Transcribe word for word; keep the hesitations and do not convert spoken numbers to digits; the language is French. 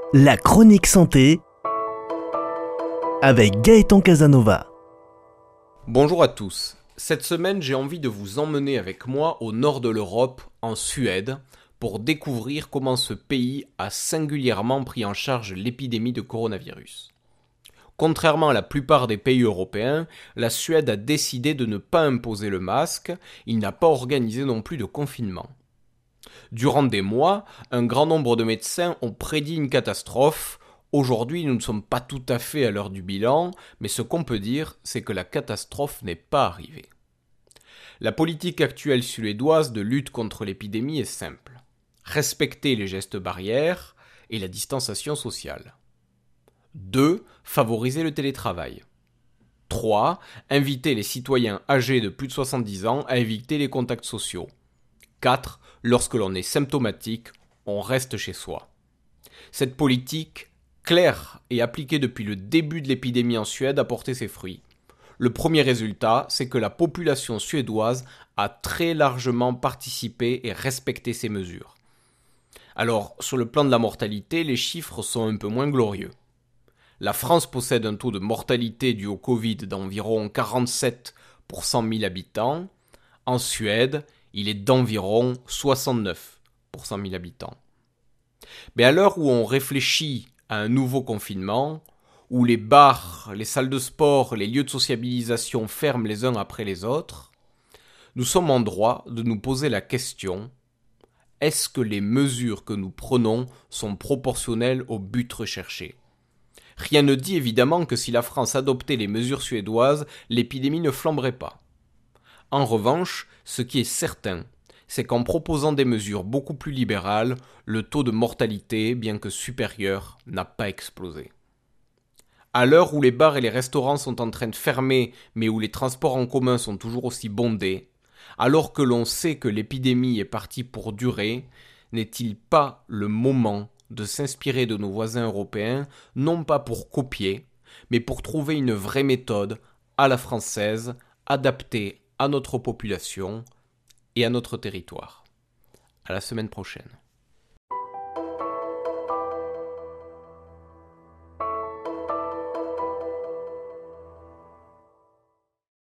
La chronique santé avec Gaëtan Casanova. Bonjour à tous. Cette semaine, j'ai envie de vous emmener avec moi au nord de l'Europe, en Suède, pour découvrir comment ce pays a singulièrement pris en charge l'épidémie de coronavirus. Contrairement à la plupart des pays européens, la Suède a décidé de ne pas imposer le masque, il n'a pas organisé non plus de confinement. Durant des mois, un grand nombre de médecins ont prédit une catastrophe. Aujourd'hui, nous ne sommes pas tout à fait à l'heure du bilan, mais ce qu'on peut dire, c'est que la catastrophe n'est pas arrivée. La politique actuelle suédoise de lutte contre l'épidémie est simple. Respecter les gestes barrières et la distanciation sociale. deux. Favoriser le télétravail. trois. Inviter les citoyens âgés de plus de soixante-dix ans à éviter les contacts sociaux. quatre. Lorsque l'on est symptomatique, on reste chez soi. Cette politique, claire et appliquée depuis le début de l'épidémie en Suède, a porté ses fruits. Le premier résultat, c'est que la population suédoise a très largement participé et respecté ces mesures. Alors, sur le plan de la mortalité, les chiffres sont un peu moins glorieux. La France possède un taux de mortalité dû au Covid d'environ quarante-sept pour cent mille habitants. En Suède, il est d'environ soixante-neuf pour cent mille habitants. Mais à l'heure où on réfléchit à un nouveau confinement, où les bars, les salles de sport, les lieux de sociabilisation ferment les uns après les autres, nous sommes en droit de nous poser la question: est-ce que les mesures que nous prenons sont proportionnelles au but recherché ? Rien ne dit évidemment que si la France adoptait les mesures suédoises, l'épidémie ne flamberait pas. En revanche, ce qui est certain, c'est qu'en proposant des mesures beaucoup plus libérales, le taux de mortalité, bien que supérieur, n'a pas explosé. À l'heure où les bars et les restaurants sont en train de fermer, mais où les transports en commun sont toujours aussi bondés, alors que l'on sait que l'épidémie est partie pour durer, n'est-il pas le moment de s'inspirer de nos voisins européens, non pas pour copier, mais pour trouver une vraie méthode à la française, adaptée à notre population et à notre territoire. À la semaine prochaine.